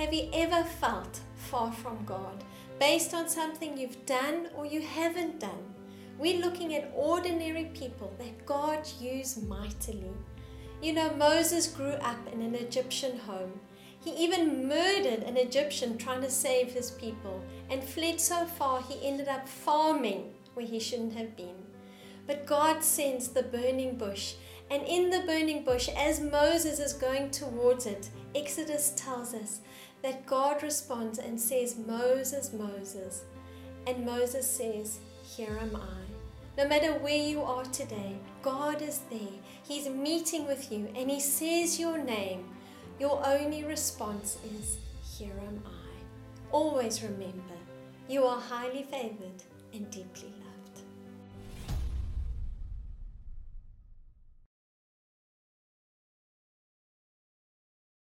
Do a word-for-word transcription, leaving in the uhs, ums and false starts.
Have you ever felt far from God based on something you've done or you haven't done? We're looking at ordinary people that God used mightily. You know, Moses grew up in an Egyptian home. He even murdered an Egyptian trying to save his people and fled so far he ended up farming where he shouldn't have been. But God sends the burning bush, and in the burning bush, as Moses is going towards it, Exodus tells us that God responds and says, "Moses, Moses." And Moses says, "Here am I." No matter where you are today, God is there. He's meeting with you and He says your name. Your only response is, "Here am I." Always remember, you are highly favored and deeply loved.